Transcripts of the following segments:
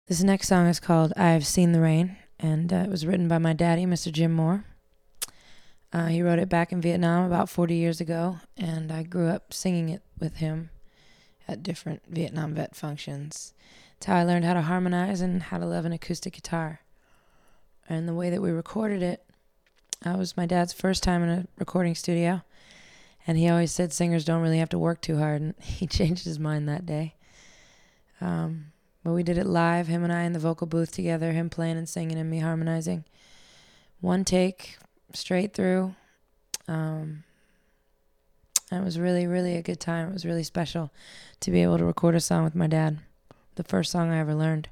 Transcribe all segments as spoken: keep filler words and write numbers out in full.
This next song is called I've Seen the Rain, and uh, it was written by my daddy, Mister Jim Moore. Uh, he wrote it back in Vietnam about forty years ago, and I grew up singing it with him at different Vietnam vet functions. It's how I learned how to harmonize and how to love an acoustic guitar. And the way that we recorded it, uh, was my dad's first time in a recording studio, and he always said singers don't really have to work too hard, and he changed his mind that day. Um... But we did it live, him and I in the vocal booth together, him playing and singing and me harmonizing. One take, straight through. Um, and it was really, really a good time. It was really special to be able to record a song with my dad. The first song I ever learned.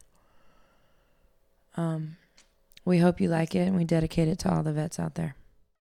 Um, we hope you like it, and we dedicate it to all the vets out there.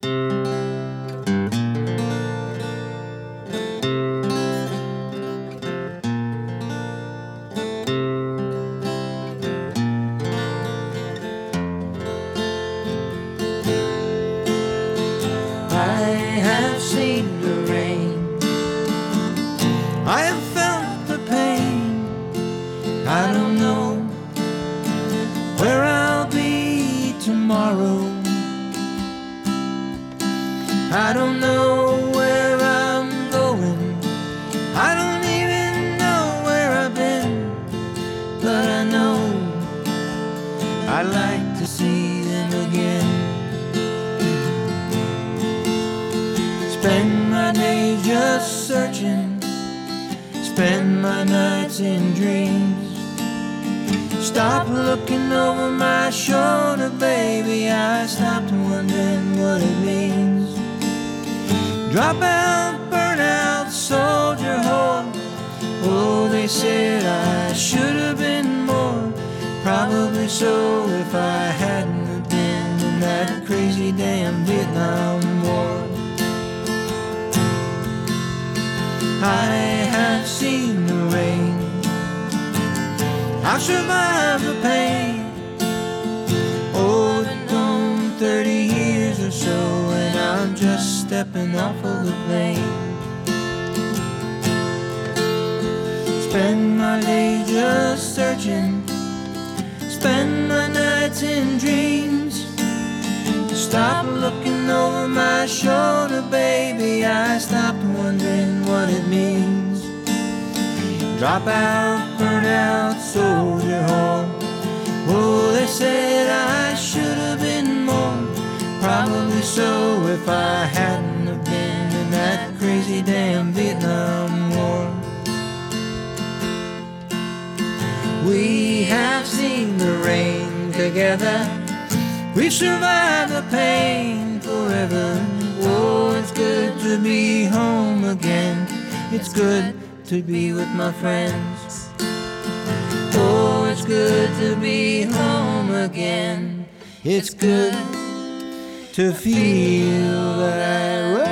I have seen the rain, I have felt the pain. I don't know where I'll be tomorrow. I don't know where I'm going. I don't even know where I've been. But I know I'd like to see them again. Spend my days just searching, spend my nights in dreams. Stop looking over my shoulder, baby, I stopped wondering what it means. Drop out, burn out, soldier whore. Oh, they said I should have been more. Probably so if I hadn't have been in that crazy damn Vietnam War. I have seen the rain, I've survived the pain. Oh, it's been thirty years or so, and I'm just stepping off of the plane. Spend my days just searching, spend my nights in dreams. Stop looking over my shoulder, baby, I stopped wondering what it means. Drop out, burn out, soldier whore. Oh, they said I should have been more. Probably so if I hadn't have been in that crazy damn Vietnam War. We have seen the rain together, we've survived the pain forever. Oh, it's good to be home again. It's good to be with my friends. Oh, it's good to be home again. It's good to feel that I